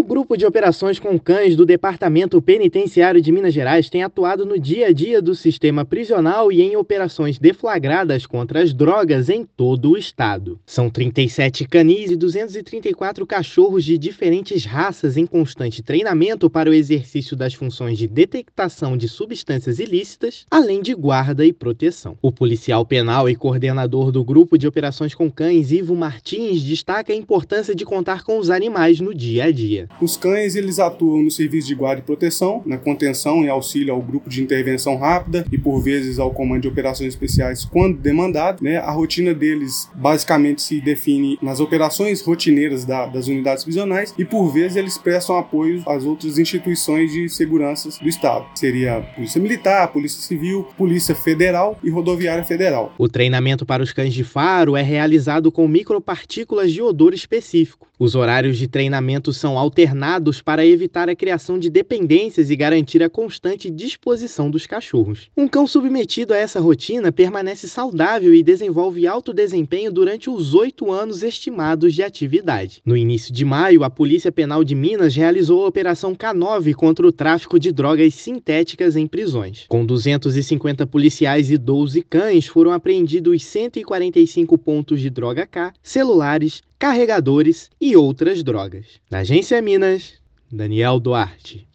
Grupo de Operações com Cães do Departamento Penitenciário de Minas Gerais tem atuado no dia a dia do sistema prisional e em operações deflagradas contra as drogas em todo o estado. São 37 canis e 234 cachorros de diferentes raças em constante treinamento para o exercício das funções de detectação de substâncias ilícitas, além de guarda e proteção. O policial penal e coordenador do Grupo de Operações com Cães, Ivo Martins, destaca a importância de contar com os animais no dia a dia. Os cães eles atuam no serviço de guarda e proteção, na contenção e auxílio ao grupo de intervenção rápida e por vezes ao comando de operações especiais quando demandado. A rotina deles basicamente se define nas operações rotineiras das unidades prisionais e por vezes eles prestam apoio às outras instituições de segurança do estado. Seria Polícia Militar, Polícia Civil, Polícia Federal e Rodoviária Federal. O treinamento para os cães de faro é realizado com micropartículas de odor específico. Os horários de treinamento são alternados para evitar a criação de dependências e garantir a constante disposição dos cachorros. Um cão submetido a essa rotina permanece saudável e desenvolve alto desempenho durante os 8 anos estimados de atividade. No início de maio, a Polícia Penal de Minas realizou a Operação K9 contra o tráfico de drogas sintéticas em prisões. Com 250 policiais e 12 cães, foram apreendidos 145 pontos de droga K, celulares, carregadores e outras drogas. Da Agência Minas, Daniel Duarte.